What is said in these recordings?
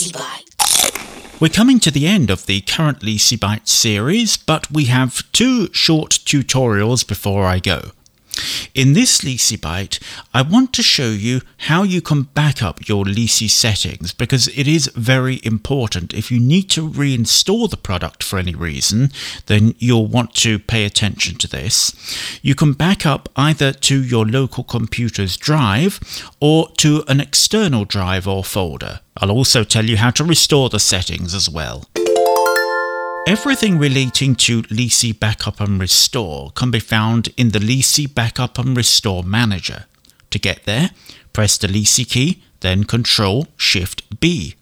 Leasy Bytes. We're coming to the end of the current Leasy Bytes series, but we have 2 short tutorials before I go. In this Leasy Byte, I want to show you how you can back up your Leasy settings, because it is very important. If you need to reinstall the product for any reason, then you'll want to pay attention to this. You can back up either to your local computer's drive or to an external drive or folder. I'll also tell you how to restore the settings as well. Everything relating to Leasy Backup and Restore can be found in the Leasy Backup and Restore Manager. To get there, press the Leasy key, then Ctrl-Shift-B.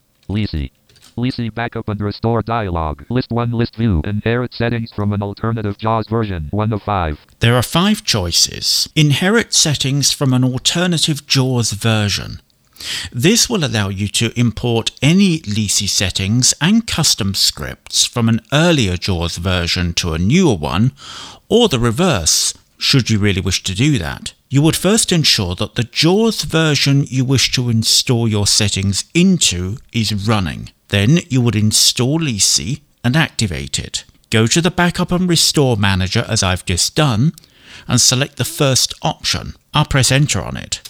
Leasy Backup and Restore dialog. List 1 list view. Inherit settings from an alternative JAWS version 1 of 5. There are 5 choices. Inherit settings from an alternative JAWS version. This will allow you to import any Leasy settings and custom scripts from an earlier JAWS version to a newer one, or the reverse, should you really wish to do that. You would first ensure that the JAWS version you wish to install your settings into is running. Then you would install Leasy and activate it. Go to the Backup and Restore Manager as I've just done, and select the first option. I'll press Enter on it.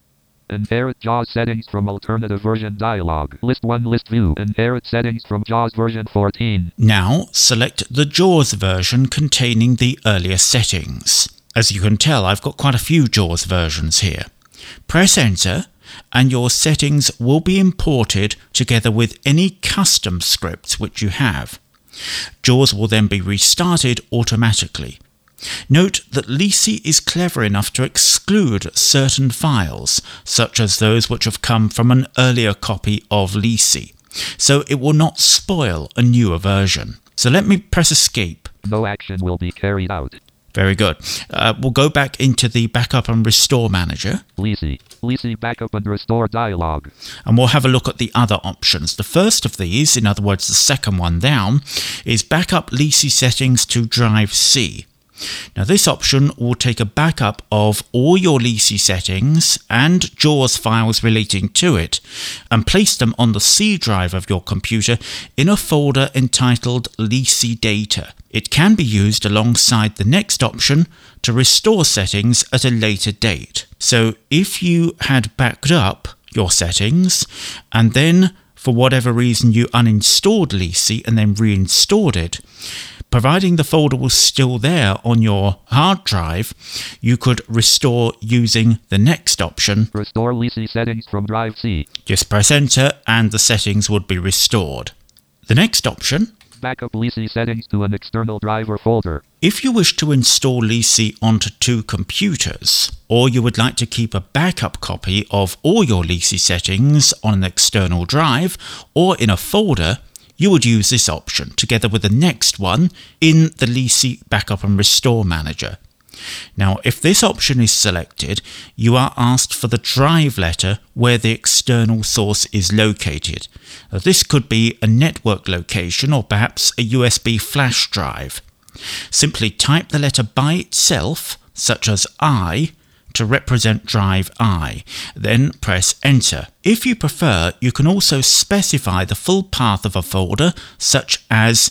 Inherit JAWS settings from alternative version dialog. List 1 list view. Inherit settings from JAWS version 14. Now select the JAWS version containing the earlier settings. As you can tell, I've got quite a few JAWS versions here. Press Enter and your settings will be imported together with any custom scripts which you have. JAWS will then be restarted automatically. Note that Leasy is clever enough to exclude certain files, such as those which have come from an earlier copy of Leasy, so it will not spoil a newer version. So let me press Escape. No action will be carried out. Very good. We'll go back into the Backup and Restore Manager. Leasy Backup and Restore dialog. And we'll have a look at the other options. The first of these, in other words the second one down, is Backup Leasy settings to Drive C. Now this option will take a backup of all your Leasy settings and JAWS files relating to it and place them on the C drive of your computer in a folder entitled Leasy Data. It can be used alongside the next option to restore settings at a later date. So if you had backed up your settings and then for whatever reason you uninstalled Leasy and then reinstalled it, providing the folder was still there on your hard drive, you could restore using the next option. Restore Leasy settings from Drive C. Just press Enter and the settings would be restored. The next option. Backup Leasy settings to an external drive or folder. If you wish to install Leasy onto 2 computers, or you would like to keep a backup copy of all your Leasy settings on an external drive or in a folder, you would use this option together with the next one in the Leasy Backup and Restore Manager. Now, if this option is selected, you are asked for the drive letter where the external source is located. This could be a network location or perhaps a USB flash drive. Simply type the letter by itself, such as I, to represent drive I, then press Enter. If you prefer, you can also specify the full path of a folder, such as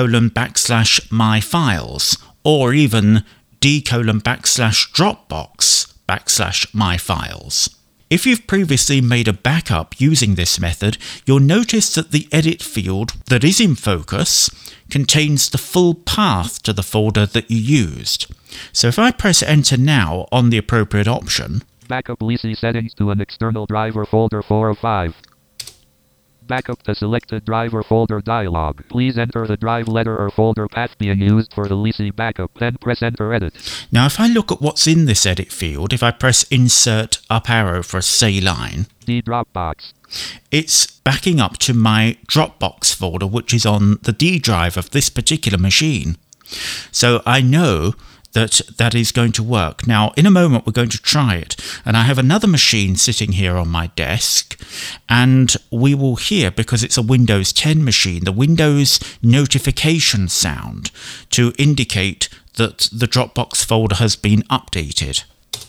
d:\myfiles, or even d:\Dropbox/myfiles. If you've previously made a backup using this method, you'll notice that the edit field that is in focus contains the full path to the folder that you used. So if I press Enter now on the appropriate option. Backup Leasy settings to an external drive or folder 4 of 5. Backup the selected drive or folder dialog. Please enter the drive letter or folder path being used for the Leasy backup, then press Enter Edit. Now if I look at what's in this edit field, if I press Insert up arrow for a say line, D Dropbox. It's backing up to my Dropbox folder, which is on the D drive of this particular machine. So I know that is going to work. Now, in a moment, we're going to try it. And I have another machine sitting here on my desk, and we will hear, because it's a Windows 10 machine, the Windows notification sound to indicate that the Dropbox folder has been updated.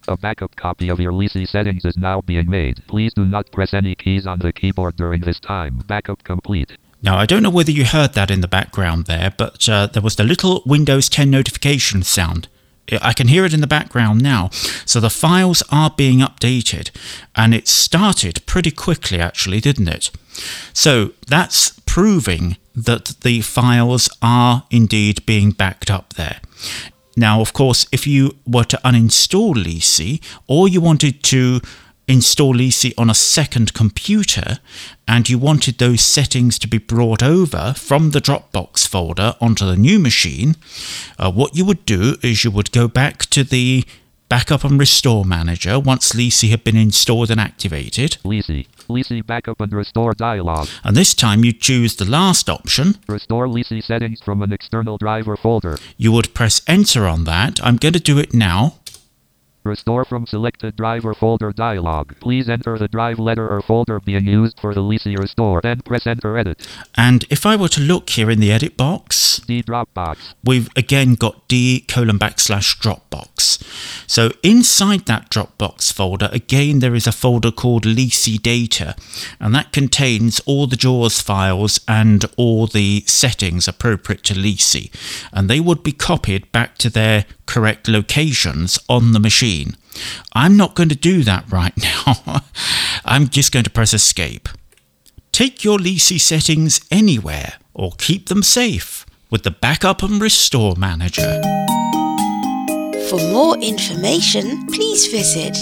A backup copy of your LYSI settings is now being made. Please do not press any keys on the keyboard during this time. Backup complete. Now, I don't know whether you heard that in the background there, but there was the little Windows 10 notification sound. I can hear it in the background now. So the files are being updated, and it started pretty quickly actually, didn't it? So that's proving that the files are indeed being backed up there. Now, of course, if you were to uninstall LYSI, or you wanted to install LYSI on a second computer, and you wanted those settings to be brought over from the Dropbox folder onto the new machine, what you would do is you would go back to the Backup and Restore Manager once LYSI had been installed and activated. LYSI Backup and Restore dialog. And this time you choose the last option. Restore LYSI settings from an external drive or folder. You would press Enter on that. I'm going to do it now. Restore from selected drive or folder dialog. Please enter the drive letter or folder being used for the LYSI restore. Then press Enter Edit. And if I were to look here in the edit box, D Dropbox. We've again got D:/Dropbox. So inside that Dropbox folder, again, there is a folder called LYSI Data, and that contains all the JAWS files and all the settings appropriate to LYSI, and they would be copied back to their correct locations on the machine. I'm not going to do that right now. I'm just going to press Escape. Take your LYSI settings anywhere or keep them safe with the Backup and Restore Manager. For more information, please visit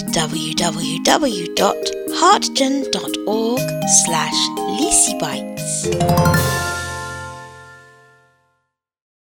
www.heartgen.org/LYSIbytes.